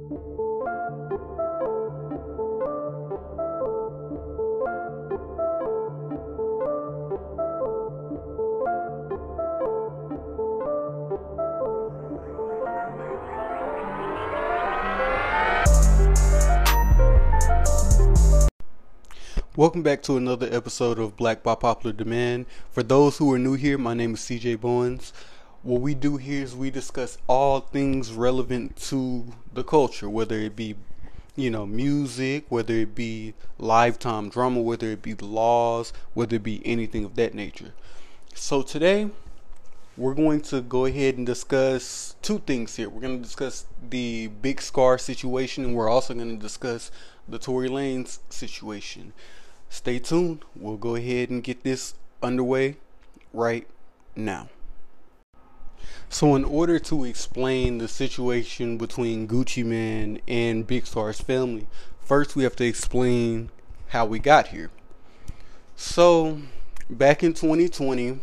Welcome back to another episode of Black by Popular Demand. For those who are new here, my name is CJ Bowens. What we do here is we discuss all things relevant to the culture, whether it be, music, whether it be lifetime drama, whether it be the laws, whether it be anything of that nature. So today, we're going to go ahead and discuss two things here. We're going to discuss the Big Scar situation, and we're also going to discuss the Tory Lanez situation. Stay tuned. We'll go ahead and get this underway right now. So in order to explain the situation between Gucci Mane and Big Scar's family, first we have to explain how we got here. So back in 2020,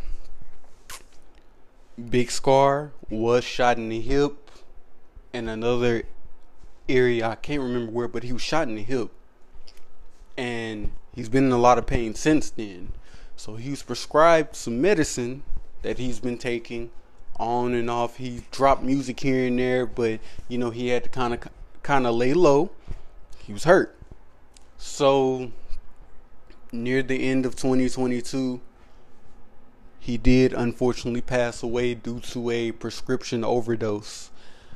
Big Scar was shot in the hip in another area. I can't remember where, but he was shot in the hip. And he's been in a lot of pain since then. So he was prescribed some medicine that he's been taking on and off. He dropped music here and there, but he had to kind of lay low. He was hurt. So near the end of 2022, he did unfortunately pass away due to a prescription overdose.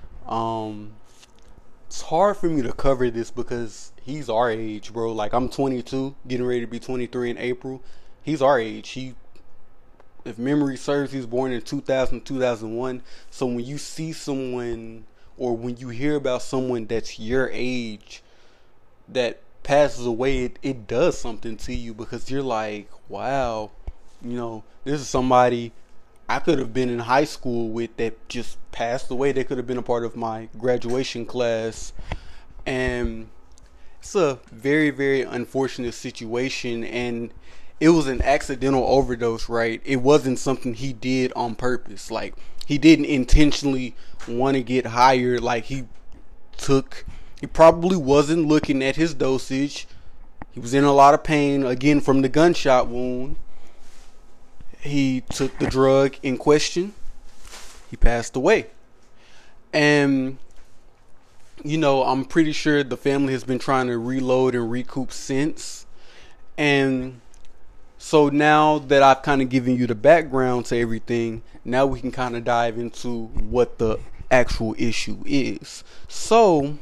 It's hard for me to cover this because he's our age, bro. Like, I'm 22, getting ready to be 23 in April. He's our age. If memory serves, he was born in 2000, 2001. So when you see someone, or when you hear about someone that's your age that passes away, it does something to you, because you're like, wow, this is somebody I could have been in high school with that just passed away. They could have been a part of my graduation class. And it's a very, very unfortunate situation. And it was an accidental overdose, right? It wasn't something he did on purpose. Like, he didn't intentionally want to get higher. Like, he probably wasn't looking at his dosage. He was in a lot of pain, again, from the gunshot wound. He took the drug in question. He passed away. And, I'm pretty sure the family has been trying to reload and recoup since. And so now that I've kind of given you the background to everything, now we can kind of dive into what the actual issue is. So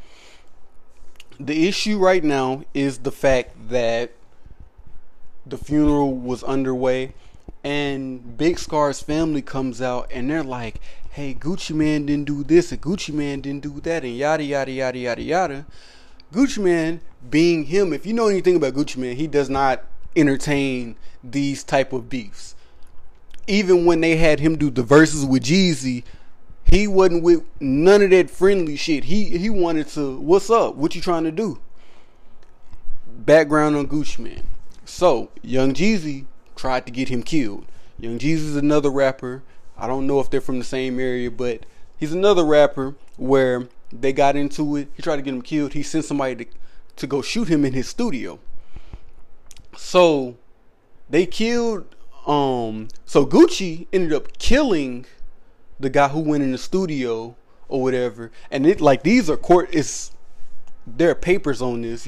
the issue right now is the fact that the funeral was underway. And Big Scar's family comes out and they're like, hey, Gucci Mane didn't do this and Gucci Mane didn't do that and yada, yada, yada, yada, yada. Gucci Mane, being him, if you know anything about Gucci Mane, he does not entertain these type of beefs. Even when they had him do the verses with Jeezy, he wasn't with none of that friendly shit. He wanted to, what's up? What you trying to do? Background on Gucci Mane. So, Young Jeezy tried to get him killed. Young Jeezy is another rapper. I don't know if they're from the same area, but he's another rapper where they got into it. He tried to get him killed. He sent somebody to go shoot him in his studio. So they killed. So Gucci ended up killing the guy who went in the studio or whatever. And these are there are papers on this,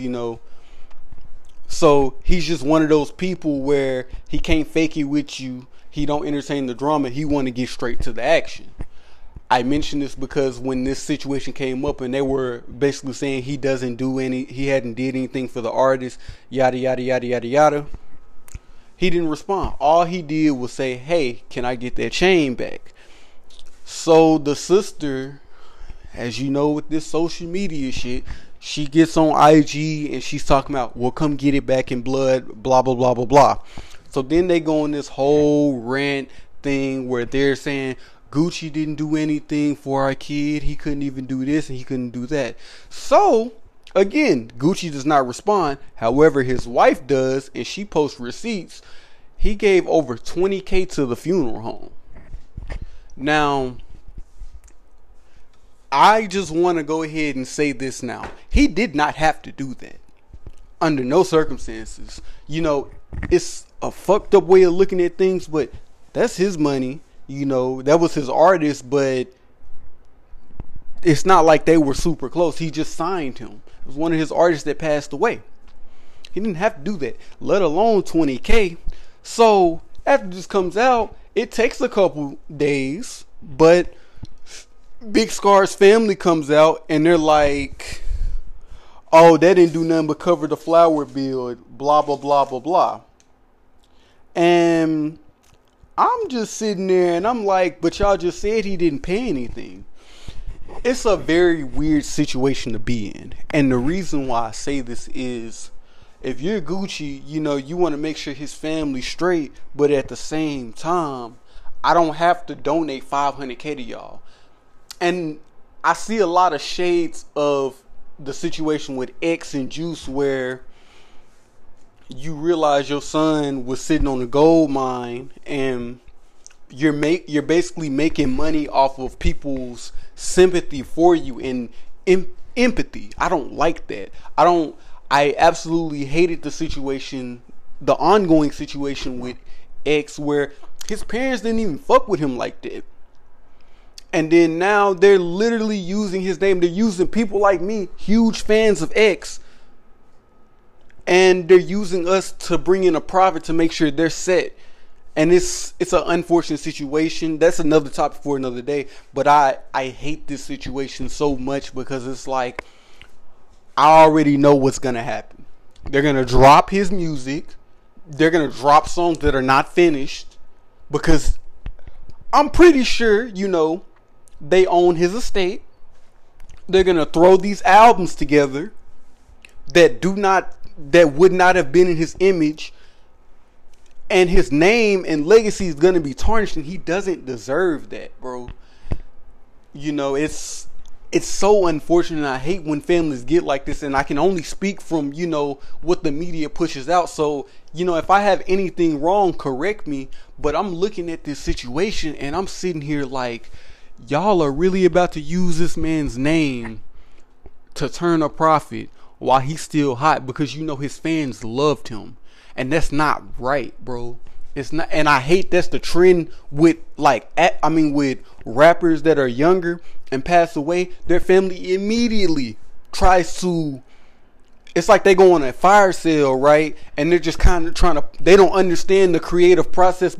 So he's just one of those people where he can't fake it with you. He don't entertain the drama. He want to get straight to the action. I mentioned this because when this situation came up and they were basically saying he hadn't did anything for the artist, yada, yada, yada, yada, yada. He didn't respond. All he did was say, hey, can I get that chain back? So the sister, as you know, with this social media shit, she gets on IG and she's talking about, well, come get it back in blood, blah, blah, blah, blah, blah. So then they go on this whole rant thing where they're saying Gucci didn't do anything for our kid. He couldn't even do this and he couldn't do that. So, again, Gucci does not respond. However, his wife does, and she posts receipts. He gave over $20,000 to the funeral home. Now, I just want to go ahead and say this now. He did not have to do that. Under no circumstances. You know, it's a fucked up way of looking at things, but that's his money. You know, that was his artist, but it's not like they were super close. He just signed him. It was one of his artists that passed away. He didn't have to do that, let alone $20K. So after this comes out, it takes a couple days, but Big Scar's family comes out and they're like, oh, that didn't do nothing but cover the flower bill, blah, blah, blah, blah, blah. And I'm just sitting there and I'm like, but y'all just said he didn't pay anything. It's a very weird situation to be in. And the reason why I say this is, if you're Gucci, you know, you want to make sure his family's straight, but at the same time, I don't have to donate $500K to y'all. And I see a lot of shades of the situation with X and Juice where you realize your son was sitting on a gold mine and you're basically making money off of people's sympathy for you and empathy. I don't like that. I absolutely hated the situation, the ongoing situation with X where his parents didn't even fuck with him like that. And then now they're literally using his name. They're using people like me, huge fans of X. And they're using us to bring in a profit to make sure they're set. And it's an unfortunate situation. That's another topic for another day. But I hate this situation so much because it's like, I already know what's going to happen. They're going to drop his music. They're going to drop songs that are not finished. Because I'm pretty sure, you know, they own his estate. They're going to throw these albums together that would not have been in his image. And his name and legacy is going to be tarnished. And he doesn't deserve that, bro. You know, it's so unfortunate. I hate when families get like this, and I can only speak from, you know, what the media pushes out. So, you know, if I have anything wrong, correct me. But I'm looking at this situation and I'm sitting here like, y'all are really about to use this man's name to turn a profit while he's still hot because you know his fans loved him. And that's not right, bro. It's not, and I hate that's the trend with with rappers that are younger and pass away. Their family immediately tries to. It's like they go on a fire sale, right? And they're just kind of trying to. They don't understand the creative process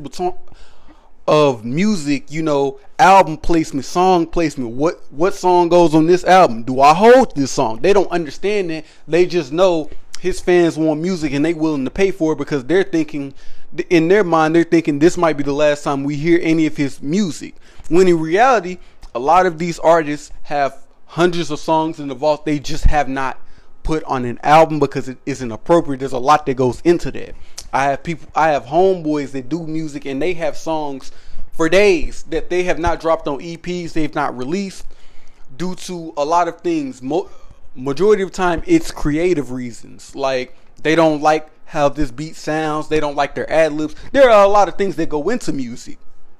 of music. You know, album placement, song placement. What song goes on this album? Do I hold this song? They don't understand that. They just know his fans want music and they willing to pay for it because they're thinking, in their mind, they're thinking this might be the last time we hear any of his music. When in reality, a lot of these artists have hundreds of songs in the vault they just have not put on an album because it isn't appropriate. There's a lot that goes into that. I have homeboys that do music and they have songs for days that they have not dropped on EPs, they've not released due to a lot of things. Majority of the time it's creative reasons. Like they don't like how this beat sounds, they don't like their ad-libs. There are a lot of things that go into music.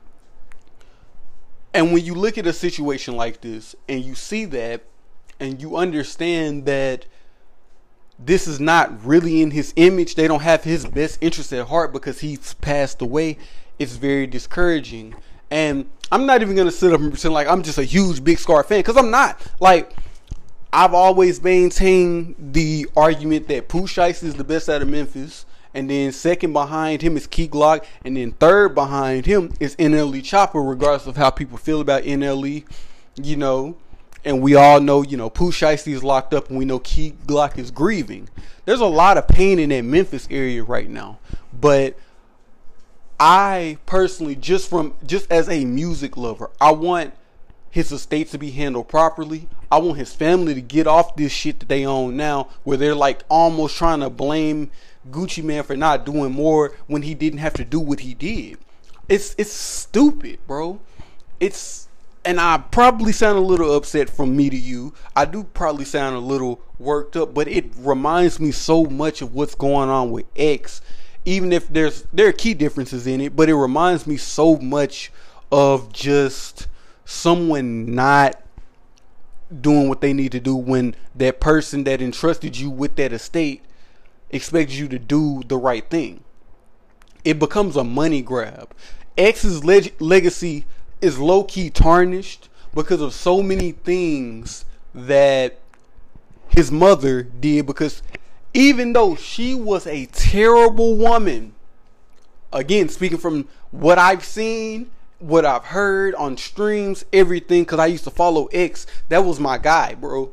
And when you look at a situation like this and you see that and you understand that this is not really in his image, they don't have his best interest at heart because he's passed away, it's very discouraging. And I'm not even going to sit up and pretend like I'm just a huge Big Scar fan because I'm not. Like, I've always maintained the argument that Pooh Shiesty is the best out of Memphis, and then second behind him is Key Glock, and then third behind him is NLE Chopper, regardless of how people feel about NLE, you know. And we all know, you know, Pooh Shiesty is locked up, and we know Key Glock is grieving. There's a lot of pain in that Memphis area right now, but I personally, just as a music lover, I want his estate to be handled properly. I want his family to get off this shit that they own now, where they're like almost trying to blame Gucci Mane for not doing more when he didn't have to do what he did. It's stupid, bro. And I probably sound a little upset from me to you. I do probably sound a little worked up, but it reminds me so much of what's going on with X. Even if there are key differences in it, but it reminds me so much of just someone not doing what they need to do when that person that entrusted you with that estate expects you to do the right thing. It becomes a money grab. X's legacy is low-key tarnished because of so many things that his mother did, because even though she was a terrible woman, again, speaking from what I've seen, what I've heard on streams, everything, because I used to follow X, that was my guy, bro.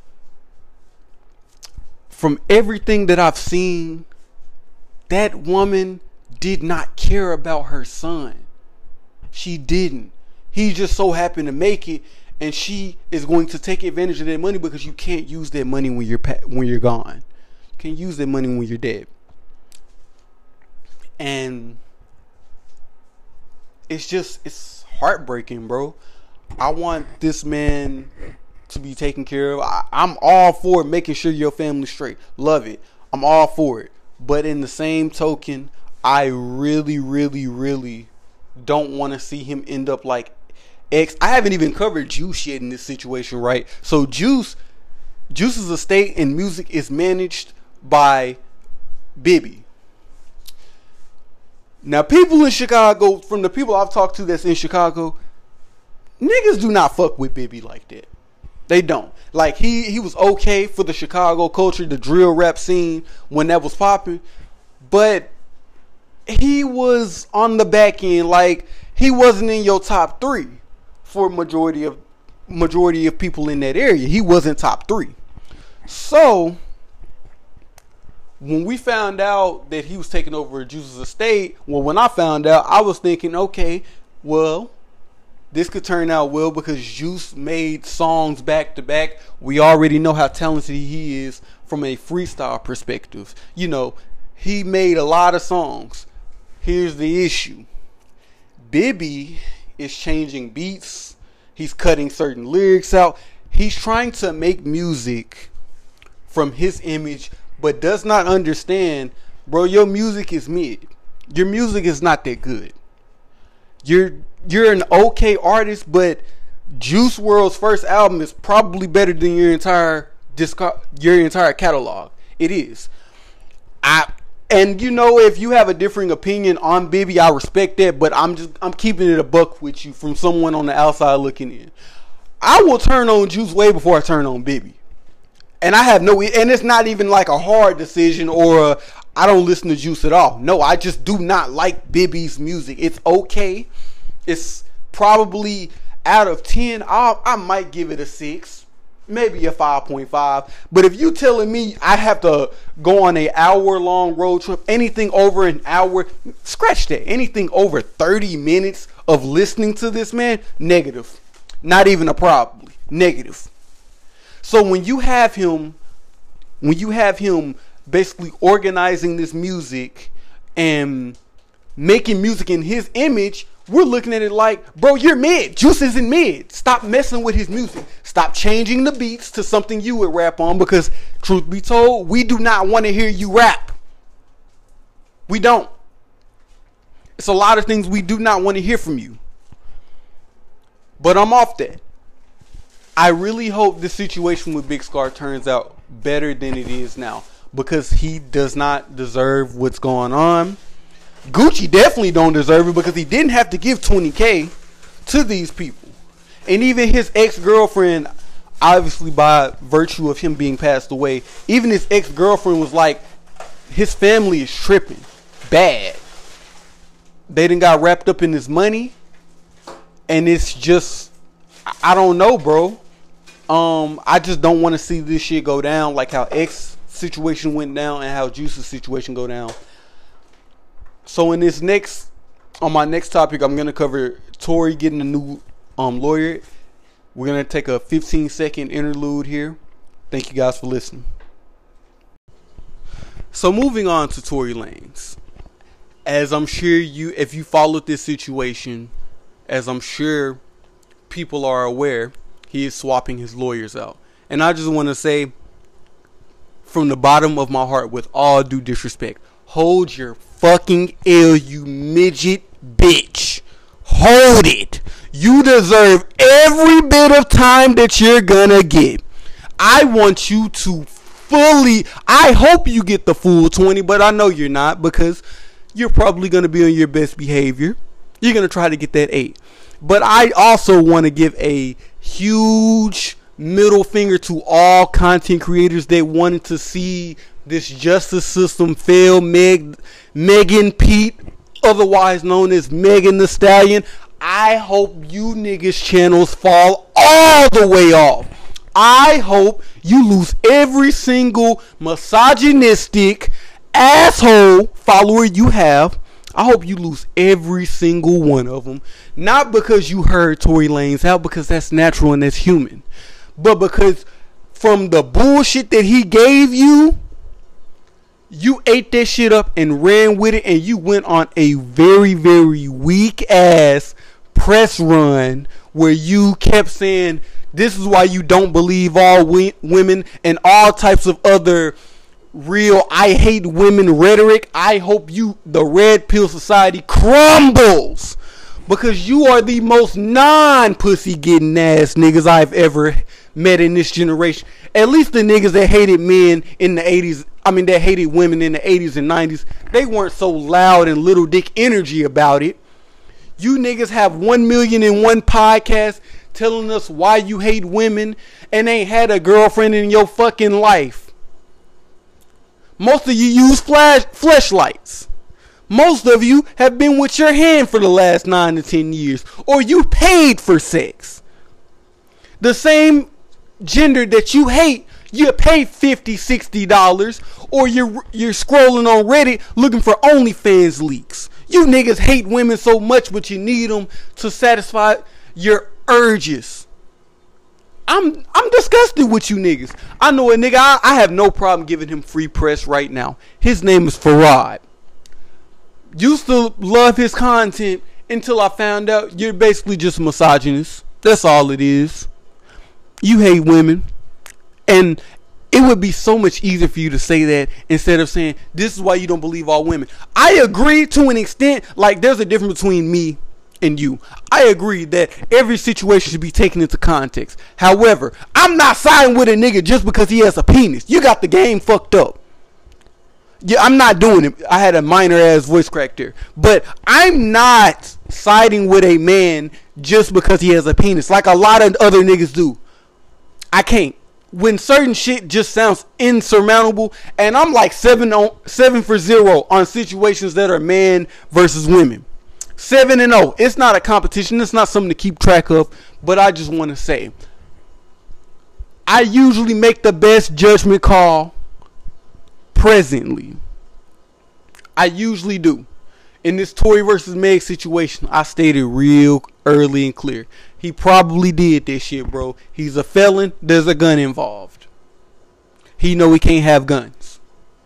From everything that I've seen, that woman did not care about her son. She didn't. He just so happened to make it, and she is going to take advantage of that money, because you can't use that money when you're gone. You can't use that money when you're dead. And it's heartbreaking, bro. I want this man to be taken care of. I'm all for making sure your family's straight. Love it. I'm all for it. But in the same token, I really, really, really don't want to see him end up like X. I haven't even covered Juice yet in this situation, right? So Juice's estate and music is managed by Bibby. Now, people in Chicago, from the people I've talked to that's in Chicago, niggas do not fuck with Bibby like that. They don't. Like, he was okay for the Chicago culture, the drill rap scene, when that was popping. But he was on the back end. Like, he wasn't in your top 3 for majority of people in that area. He wasn't top 3. So when we found out that he was taking over Juice's estate, well, when I found out, I was thinking, okay, well, this could turn out well, because Juice made songs back to back. We already know how talented he is from a freestyle perspective. You know, he made a lot of songs. Here's the issue. Bibby is changing beats. He's cutting certain lyrics out. He's trying to make music from his image, but does not understand, bro, your music is mid. Your music is not that good. You're an okay artist, but Juice WRLD's first album is probably better than your entire catalog. It is. And you know, if you have a differing opinion on Bibby, I respect that, but I'm keeping it a buck with you from someone on the outside looking in. I will turn on Juice way before I turn on Bibby. And I have and it's not even like a hard decision or I don't listen to Juice at all. No, I just do not like Bibby's music. It's okay. It's probably out of 10, I might give it a 6, maybe a 5.5. But if you telling me I have to go on an hour-long road trip, anything over an hour, scratch that. Anything over 30 minutes of listening to this man, negative. Not even a probably, negative. So when you have him basically organizing this music and making music in his image, we're looking at it like, bro, you're mid. Juice isn't mid. Stop messing with his music. Stop changing the beats to something you would rap on, because truth be told, we do not want to hear you rap. We don't. It's a lot of things we do not want to hear from you. But I'm off that. I really hope this situation with Big Scar turns out better than it is now, because he does not deserve what's going on. Gucci definitely don't deserve it, because he didn't have to give $20K to these people. And even his ex-girlfriend, obviously by virtue of him being passed away, even his ex-girlfriend was like, his family is tripping bad. They done got wrapped up in his money, and it's just, I don't know, bro. I just don't want to see this shit go down like how X situation went down and how Juice's situation go down. So in this on my next topic, I'm gonna cover Tory getting a new lawyer. We're gonna take a 15-second interlude here. Thank you guys for listening. So moving on to Tory Lanez. As I'm sure if you followed this situation, as I'm sure people are aware, he is swapping his lawyers out. And I just want to say, from the bottom of my heart, with all due disrespect, hold your fucking L, you midget bitch. Hold it. You deserve every bit of time that you're gonna get. I want you to fully, I hope you get the full 20, but I know you're not, because you're probably gonna be on your best behavior. You're gonna try to get that 8. But I also want to give a huge middle finger to all content creators that wanted to see this justice system fail. Megan Pete, otherwise known as Megan Thee Stallion, I hope you niggas channels fall all the way off. I hope you lose every single misogynistic asshole follower you have. I hope you lose every single one of them. Not because you heard Tory Lanez out, because that's natural and that's human, but because from the bullshit that he gave you, you ate that shit up and ran with it, and you went on a very, very weak ass press run where you kept saying this is why you don't believe all women and all types of other real I hate women rhetoric. I hope the red pill society crumbles, because you are the most non-pussy getting ass niggas I've ever met in this generation. At least the niggas that hated men in the 80s, that hated women in the 80s and 90s, they weren't so loud and little dick energy about it. You niggas have 1,000,001 podcasts telling us why you hate women and ain't had a girlfriend in your fucking life. Most of you use fleshlights. Most of you have been with your hand for the last 9 to 10 years. Or you paid for sex. The same gender that you hate, you pay $50, $60. Or you're scrolling on Reddit looking for OnlyFans leaks. You niggas hate women so much, but you need them to satisfy your urges. I'm disgusted with you niggas. I know a nigga, I have no problem giving him free press right now. His name is Farad. Used to love his content until I found out you're basically just a misogynist. That's all it is. You hate women. And it would be so much easier for you to say that instead of saying this is why you don't believe all women. I agree to an extent. Like, there's a difference between me and you. I agree that every situation should be taken into context. However, I'm not siding with a nigga just because he has a penis. You got the game fucked up. Yeah, I'm not doing it. I had a minor ass voice crack there. But I'm not siding with a man just because he has a penis, like a lot of other niggas do. I can't. When certain shit just sounds insurmountable, and I'm like 7 for 0 on situations that are man versus women. 7-0. It's not a competition. It's not something to keep track of. But I just want to say, I usually make the best judgment call presently. I usually do. In this Tory versus Meg situation, I stated real early and clear. He probably did this shit, bro. He's a felon. There's a gun involved. He know he can't have guns.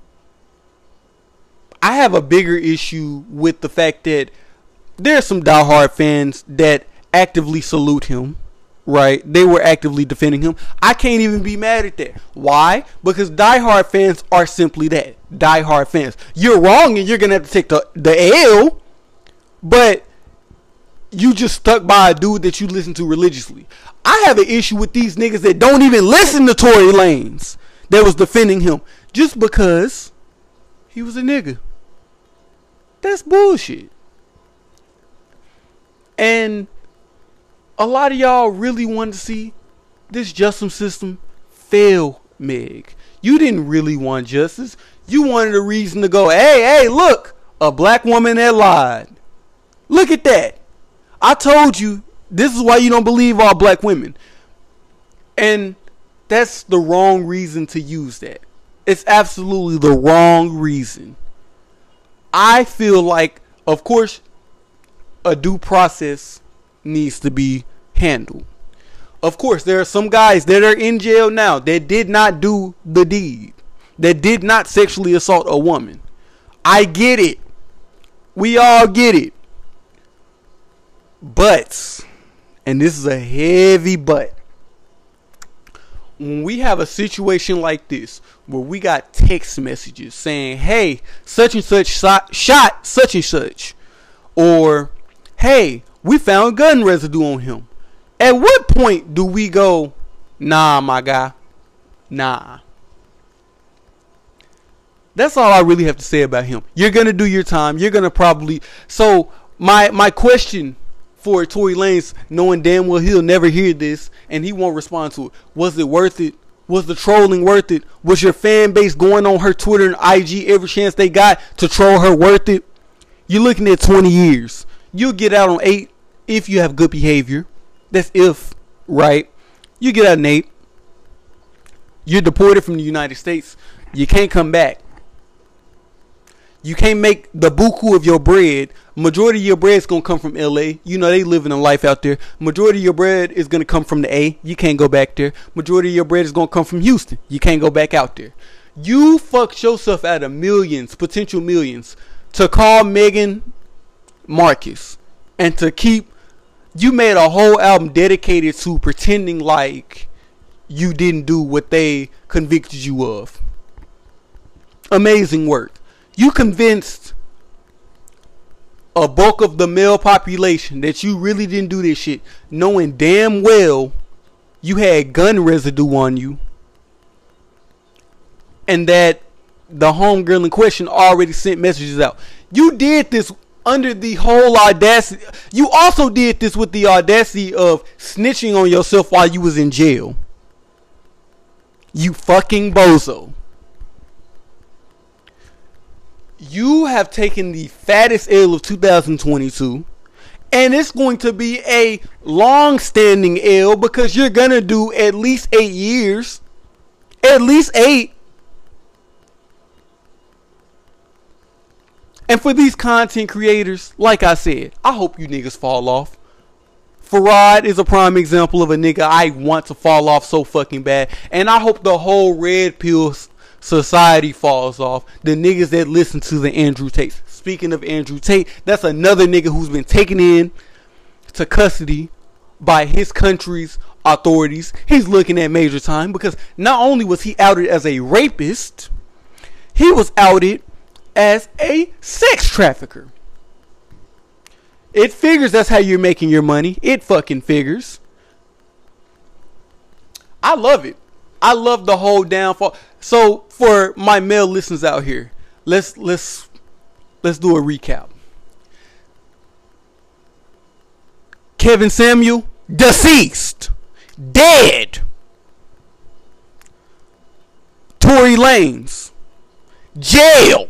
I have a bigger issue with the fact that there are some diehard fans that actively salute him, right? They were actively defending him. I can't even be mad at that. Why? Because diehard fans are simply that. Diehard fans. You're wrong and you're going to have to take the L, but you just stuck by a dude that you listen to religiously. I have an issue with these niggas that don't even listen to Tory Lanez that was defending him just because he was a nigga. That's bullshit. And a lot of y'all really wanted to see this justice system fail, Meg. You didn't really want justice. You wanted a reason to go, hey, look, a black woman that lied. Look at that. I told you, this is why you don't believe all black women. And that's the wrong reason to use that. It's absolutely the wrong reason. I feel like, of course, a due process needs to be handled. Of course, there are some guys that are in jail now that did not do the deed, that did not sexually assault a woman. I get it. We all get it. But, and this is a heavy but, when we have a situation like this where we got text messages saying, hey, such and such shot such and such, or hey, we found gun residue on him. At what point do we go, nah, my guy, nah? That's all I really have to say about him. You're going to do your time. You're going to probably... So, my question for Tory Lanez, knowing damn well he'll never hear this and he won't respond to it, was it worth it? Was the trolling worth it? Was your fan base going on her Twitter and IG every chance they got to troll her worth it? You're looking at 20 years. You'll get out on 8 if you have good behavior. That's if, right? You get out on 8. You're deported from the United States. You can't come back. You can't make the buku of your bread. Majority of your bread is going to come from LA. You know, they living a life out there. Majority of your bread is going to come from the A. You can't go back there. Majority of your bread is going to come from Houston. You can't go back out there. You fucked yourself out of millions, potential millions, to call Meghan Marcus and to keep... You made a whole album dedicated to pretending like you didn't do what they convicted you of. Amazing work. You convinced a bulk of the male population that you really didn't do this shit, knowing damn well you had gun residue on you, and that the homegirl in question already sent messages out. You did this under the whole audacity. You also did this with the audacity of snitching on yourself while you was in jail. You fucking bozo. You have taken the fattest L of 2022, and it's going to be a long-standing L because you're going to do at least 8 years. At least 8. And for these content creators, like I said, I hope you niggas fall off. Farad is a prime example of a nigga I want to fall off so fucking bad. And I hope the whole red pill society falls off. The niggas that listen to the Andrew Tate. Speaking of Andrew Tate, that's another nigga who's been taken in to custody by his country's authorities. He's looking at major time because not only was he outed as a rapist, he was outed as a sex trafficker. It figures that's how you're making your money. It fucking figures. I love it. I love the whole downfall. So for my male listeners out here, let's do a recap. Kevin Samuel, deceased, dead. Tory Lanez, jail.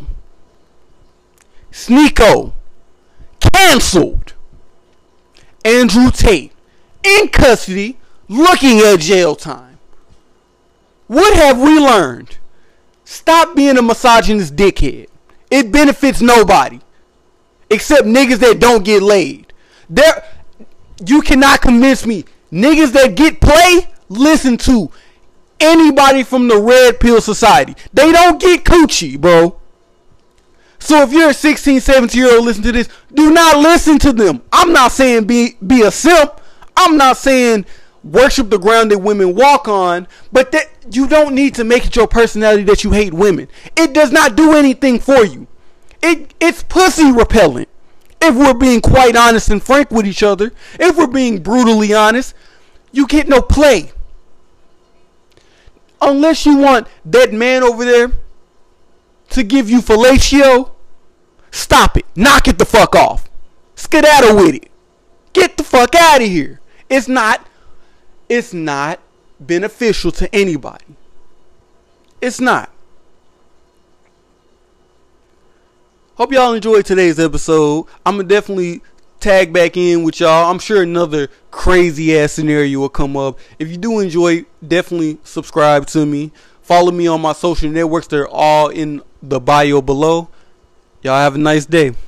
Sneeko, canceled. Andrew Tate, in custody, looking at jail time. What have we learned? Stop being a misogynist dickhead. It benefits nobody. Except niggas that don't get laid. You cannot convince me. Niggas that get play, listen to anybody from the red pill society. They don't get coochie, bro. So if you're a 16, 17-year-old listen to this, do not listen to them. I'm not saying be a simp. I'm not saying worship the ground that women walk on. But that you don't need to make it your personality that you hate women. It does not do anything for you. It's pussy repellent. If we're being quite honest and frank with each other. If we're being brutally honest. You get no play. Unless you want that man over there to give you fellatio, stop it. Knock it the fuck off. Skedaddle with it. Get the fuck out of here. It's not beneficial to anybody. It's not. Hope y'all enjoyed today's episode. I'm going to definitely tag back in with y'all. I'm sure another crazy ass scenario will come up. If you do enjoy, definitely subscribe to me. Follow me on my social networks. They're all in the bio below. Y'all have a nice day.